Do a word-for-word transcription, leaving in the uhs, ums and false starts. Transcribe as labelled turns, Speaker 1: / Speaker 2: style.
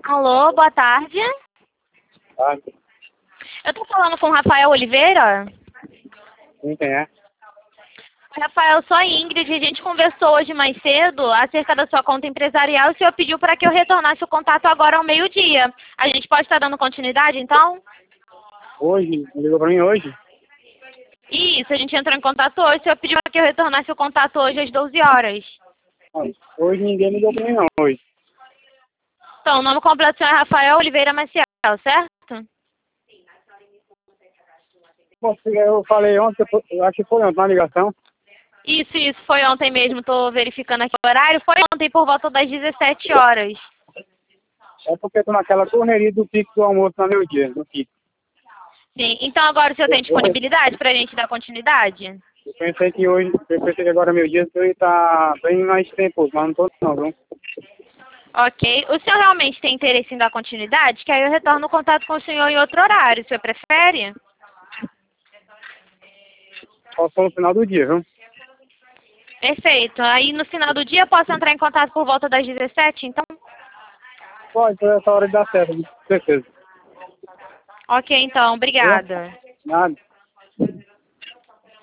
Speaker 1: Alô, boa tarde.
Speaker 2: Ah,
Speaker 1: Eu tô falando com o Rafael Oliveira.
Speaker 2: sim, quem é?
Speaker 1: Rafael, sou a Ingrid. A gente conversou hoje mais cedo acerca da sua conta empresarial e o senhor pediu para que eu retornasse o contato agora ao meio-dia. A gente pode estar dando continuidade, então?
Speaker 2: Hoje? Ligou pra mim hoje?
Speaker 1: Isso, a gente entrou em contato hoje. O senhor pediu para que eu retornasse o contato hoje às doze horas.
Speaker 2: Não, hoje ninguém ligou pra mim não, hoje.
Speaker 1: Então, o nome completo do senhor é Rafael Oliveira Maciel, certo?
Speaker 2: Bom, eu falei ontem, eu acho que foi ontem na ligação.
Speaker 1: Isso, isso. Foi ontem mesmo. Estou verificando aqui o horário. Foi ontem por volta das dezessete horas.
Speaker 2: É porque eu tô naquela correria do pico do almoço no meu dia, no pico.
Speaker 1: Sim. Então agora o senhor tem
Speaker 2: Eu, eu,
Speaker 1: disponibilidade para a gente dar continuidade?
Speaker 2: eu pensei que hoje, eu pensei que agora meu dia eu ia estar bem mais tempo, mas não tô não, viu?
Speaker 1: Ok. O senhor realmente tem interesse em dar continuidade? Que aí eu retorno o contato com o senhor em outro horário. O senhor prefere?
Speaker 2: Só for no final do dia, viu?
Speaker 1: Perfeito. Aí no final do dia eu posso entrar em contato por volta das dezessete, então?
Speaker 2: Pode, por essa hora de dar certo, com certeza.
Speaker 1: Ok, então.
Speaker 2: Viu?
Speaker 1: Obrigada.
Speaker 2: Nada.